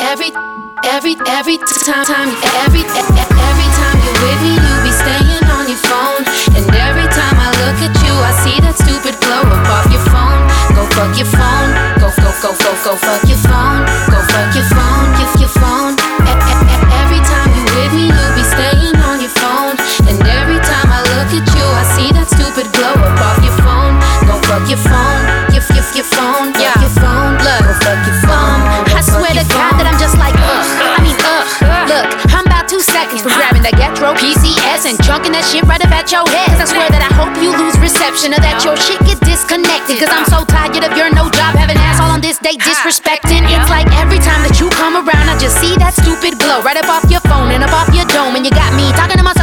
time you're with me, you be staying on your phone. And every time I look at you, I see that stupid glow up off your phone. Go fuck your phone. Go fuck your phone. Go fuck your phone. Your phone. Every time you're with me, you be staying on your phone. And every time I look at you, I see that stupid glow up off your phone. Go fuck your phone. Your phone. Yeah. Your phone. Look. Go fuck your phone. I swear to God that I'm just like, Look, I'm about 2 seconds from grabbing that Getro PCS and chunking that shit right up at your head. Cause I swear that I hope you lose reception or that your shit get disconnected. Cause I'm so tired of your no job having ass all on this day disrespecting. It's like every time that you come around, I just see that stupid glow right up off your phone and up off your dome. And you got me talking to myself